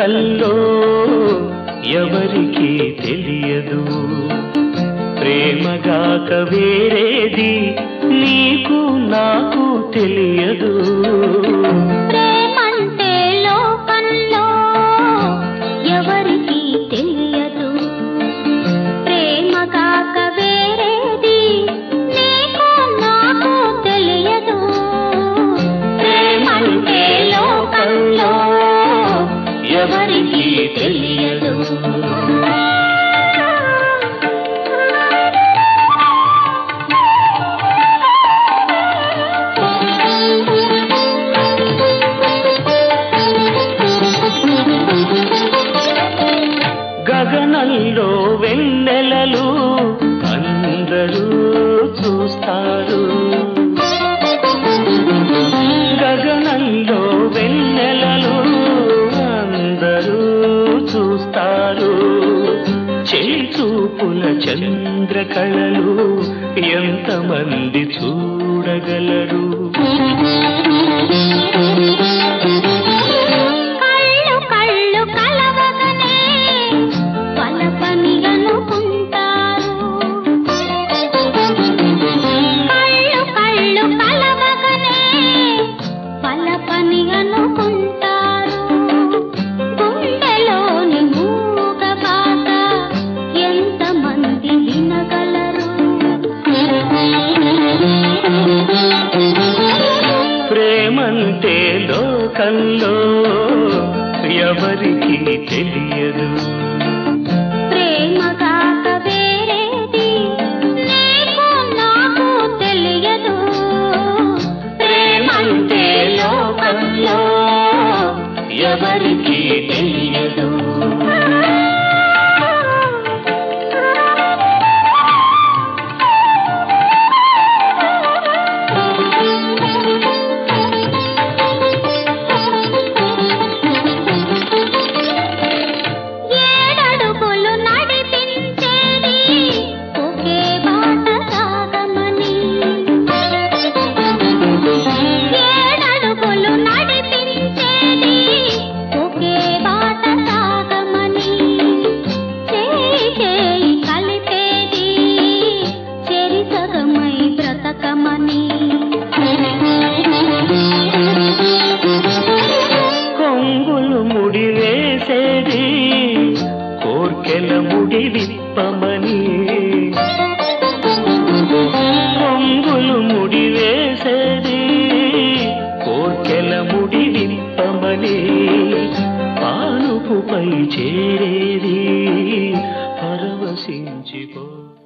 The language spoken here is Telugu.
లోకంలో ఎవరికీ తెలియదు ప్రేమగాక వేరేది నీకు నాకు తెలియదు ప్రేమంటే లోకంలో ఎవరికీ తెలియదు ప్రేమగాక వేరేది నీకు నాకు తెలియదు ప్రేమంటే లోకంలో ఎవరికీ తెలియదు గగనంలో వెన్నెలలు అందరూ చూస్తారు గగనంలో వెన్నెలలు అందరూ చూస్తారు చెలి చూపుల చంద్రకళలు ఎంతమంది చూడగలరు ప్రేమంటే లోకంలో ఎవరికీ తెలియదు ప్రేమగాక వేరేది నీకు నాకు తెలియదు ప్రేమంటే లోకంలో ఎవరికీ తెలియదు కొంగులు ముడి వేసేది కోర్కెల ముడి విప్పమని కొంగులు ముడి వేసేది కోర్కెల ముడి విప్పమని పానుపుపై చేరేది పరవశించిపో